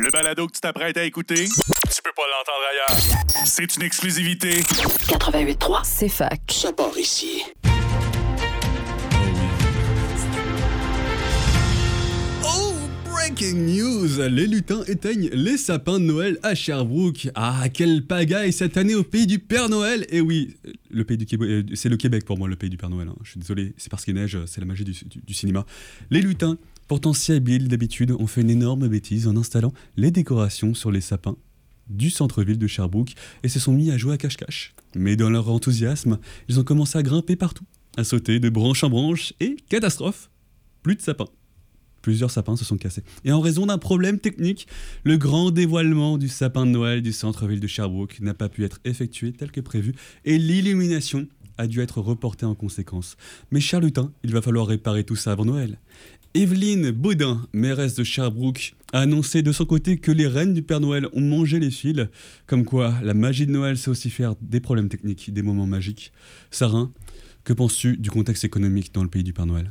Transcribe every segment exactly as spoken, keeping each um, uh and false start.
Le balado que tu t'apprêtes à écouter, tu peux pas l'entendre ailleurs. C'est une exclusivité. quatre-vingt-huit trois, c'est fac. Ça part ici. Oh, breaking news! Les lutins éteignent les sapins de Noël à Sherbrooke. Ah, quelle pagaille cette année au pays du Père Noël! Et oui, le pays du Québec, c'est le Québec pour moi, le pays du Père Noël. Hein. Je suis désolé, c'est parce qu'il neige, c'est la magie du, du, du cinéma. Les lutins, pourtant si habiles d'habitude, ont fait une énorme bêtise en installant les décorations sur les sapins du centre-ville de Sherbrooke et se sont mis à jouer à cache-cache. Mais dans leur enthousiasme, ils ont commencé à grimper partout, à sauter de branche en branche et, catastrophe, plus de sapins. Plusieurs sapins se sont cassés. Et en raison d'un problème technique, le grand dévoilement du sapin de Noël du centre-ville de Sherbrooke n'a pas pu être effectué tel que prévu et l'illumination a dû être reportée en conséquence. Mais chers lutins, il va falloir réparer tout ça avant Noël. Evelyne Baudin, mairesse de Sherbrooke, a annoncé de son côté que les reines du Père Noël ont mangé les fils. Comme quoi, la magie de Noël, c'est aussi faire des problèmes techniques, des moments magiques. Sarin, que penses-tu du contexte économique dans le pays du Père Noël ?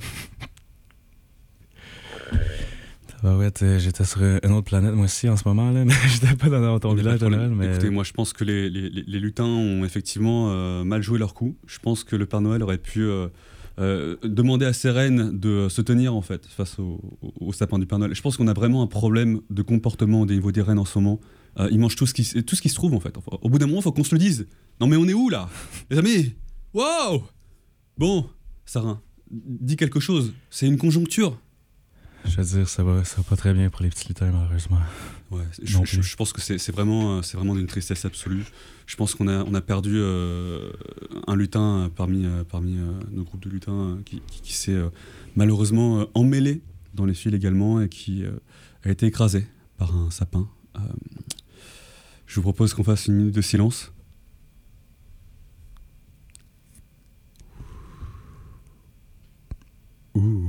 Bah ouais, j'étais sur une autre planète moi aussi en ce moment là, j'étais pas dans ton village de Noël. Mais... Écoutez, moi je pense que les, les, les lutins ont effectivement euh, mal joué leur coup. Je pense que le Père Noël aurait pu euh, euh, demander à ses reines de se tenir en fait face au, au, au sapin du Père Noël. Je pense qu'on a vraiment un problème de comportement au niveau des reines en ce moment. Euh, ils mangent tout ce, qui, tout ce qui se trouve en fait. Enfin, au bout d'un moment, il faut qu'on se le dise. Non mais on est où là, les amis? Waouh! Bon, Sarin, dis quelque chose. C'est une conjoncture. Je veux dire, ça va, ça va pas très bien pour les petits lutins, malheureusement. Ouais, je, je, je pense que c'est, c'est, vraiment, c'est vraiment d'une tristesse absolue. Je pense qu'on a, on a perdu euh, un lutin parmi, euh, parmi euh, nos groupes de lutins euh, qui, qui, qui s'est euh, malheureusement euh, emmêlé dans les fils également et qui euh, a été écrasé par un sapin. Euh, je vous propose qu'on fasse une minute de silence. Ouh.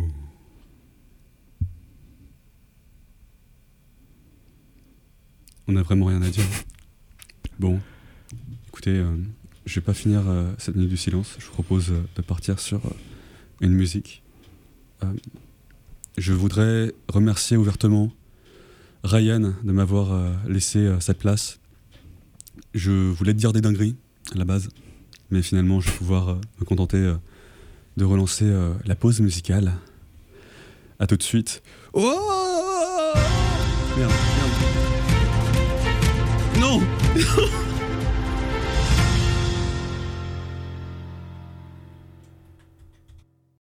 On n'a vraiment rien à dire. Bon, écoutez, euh, je vais pas finir euh, cette minute du silence. Je vous propose euh, de partir sur euh, une musique. Euh, je voudrais remercier ouvertement Ryan de m'avoir euh, laissé euh, cette place. Je voulais te dire des dingueries à la base, mais finalement je vais pouvoir euh, me contenter euh, de relancer euh, la pause musicale. À tout de suite. Oh merde, merde. Non.